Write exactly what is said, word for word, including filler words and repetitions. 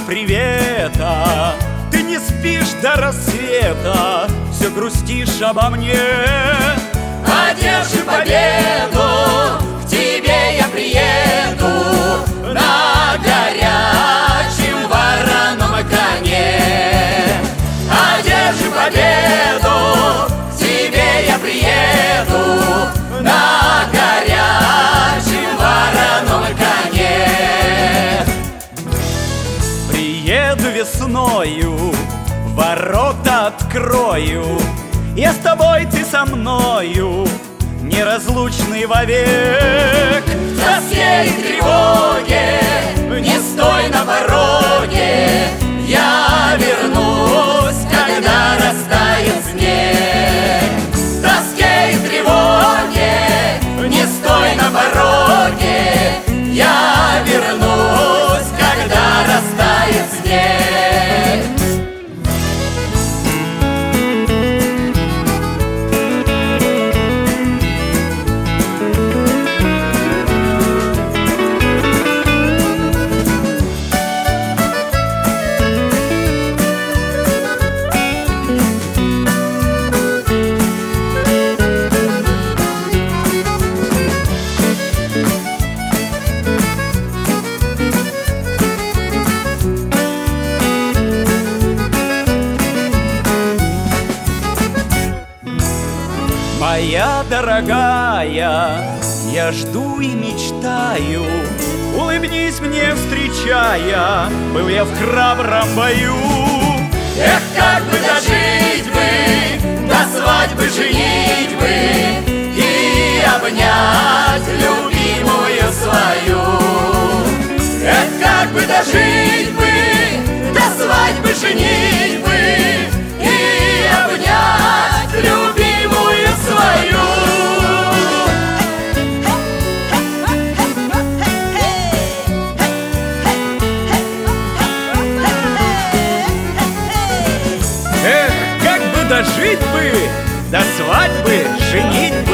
привета. Ты не спишь до рассвета, все грустишь обо мне. Одержи победу, к тебе я приеду на горячем вороном коне. Одержи победу, к тебе я приеду на горячем вороном коне. Приеду весною, ворота открою, я с тобой, ты со мною, неразлучный вовек. В тоске и тревоге не стой на пороге, я вернусь, когда растает снег. В тоске и тревоге не стой на пороге, я вернусь, когда растает снег. Моя дорогая, я жду и мечтаю, улыбнись мне, встречая, был я в храбром бою. Эх, как бы дожить бы до свадьбы, женитьбы и обнять любимую свою. Эх, как бы дожить бы до свадьбы, женитьбы и обнять любимую свою. Эх, как бы дожить бы до свадьбы, женить